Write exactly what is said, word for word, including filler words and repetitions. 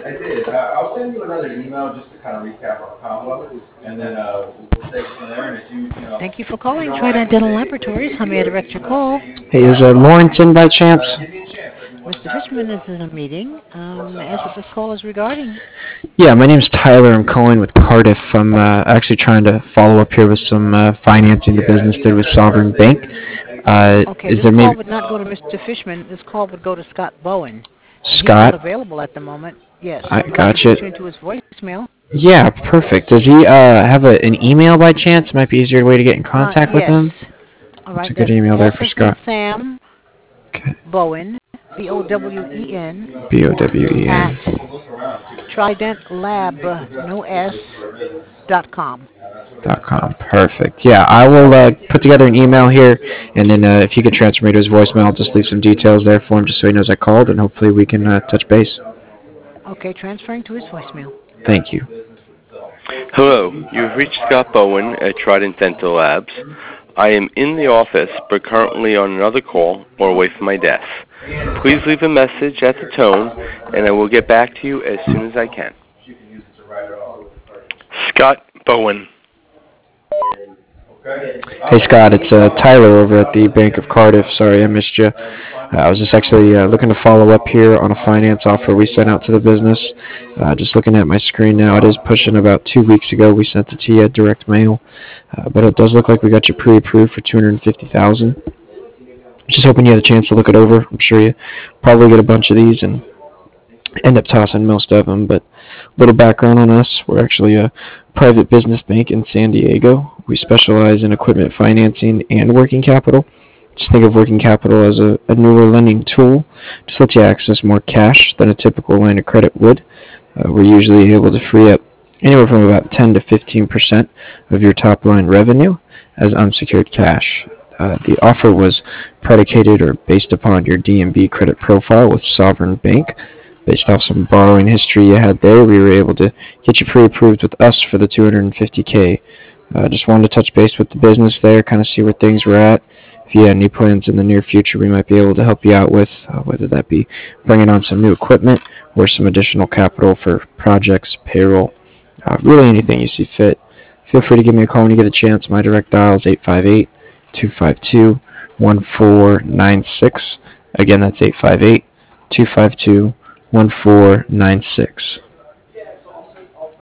I did. Uh, I'll send you another email just to kind of recap our combo, and then uh, we'll take it from there. And if you, you know, Thank you for if you calling don't mind, Trident just Dental say, say Laboratories. thank How you, may I or just direct your you know, call? say anything Hey, you is like uh, about me. Lawrenson by chance? Uh, give me a chance. I'd be more than mister happy Fishman to is in a meeting. work Um, may I something ask what out. this call is regarding? Yeah, my name's Tyler. I'm calling with Cardiff. I'm uh, actually trying to follow up here with some uh, financing the Yeah, business you did know, with the first Sovereign thing Bank. is, is, is make sure Uh, you Okay, is this there call maybe would not go to mister Fishman. This call would go to Scott Bowen. And he's not Scott? available at the moment. Yes. I Would you like me to gotcha. put you into his voicemail? Yeah, perfect. Does he uh, have a, an email by chance? Might be easier way to get in Uh, contact with yes. him. All What's right, a good that's email there S for as in Scott? Sam, Okay. Bowen, B O W E N, B O W E at N. Trident Lab, no S, dot com. Dot com. Perfect. Yeah, I will uh, put together an email here, and then uh, if you could transfer me to his voicemail, I'll just leave some details there for him, just so he knows I called, and hopefully we can uh, touch base. Okay, transferring to his voicemail. Thank you. Hello, you've reached Scott Bowen at Trident Dental Labs. I am in the office, but currently on another call or away from my desk. Please leave a message at the tone, and I will get back to you as soon as I can. Scott Bowen. Hey Scott, it's uh, Tyler over at the Bank of Cardiff. Sorry I missed you. Uh, I was just actually uh, looking to follow up here on a finance offer we sent out to the business. Uh, just looking at my screen now, it is pushing about two weeks ago. We sent it to you direct mail, uh, but it does look like we got you pre-approved for two hundred fifty thousand dollars. Just hoping you had a chance to look it over. I'm sure you probably get a bunch of these and end up tossing most of them. But a little background on us: we're actually a private business bank in San Diego. We specialize in equipment financing and working capital. Just think of working capital as a, a newer lending tool. Just lets you access more cash than a typical line of credit would. Uh, we're usually able to free up anywhere from about ten to fifteen percent of your top line revenue as unsecured cash. Uh, the offer was predicated or based upon your D and B credit profile with Sovereign Bank. Based off some borrowing history you had there, we were able to get you pre-approved with us for the two hundred fifty K. Uh, just wanted to touch base with the business there, kind of see where things were at. If you had any plans in the near future we might be able to help you out with, uh, whether that be bringing on some new equipment or some additional capital for projects, payroll, uh, really anything you see fit. Feel free to give me a call when you get a chance. My direct dial is eight five eight, two five two, one four nine six. Again, that's eight five eight, two five two, one four nine six.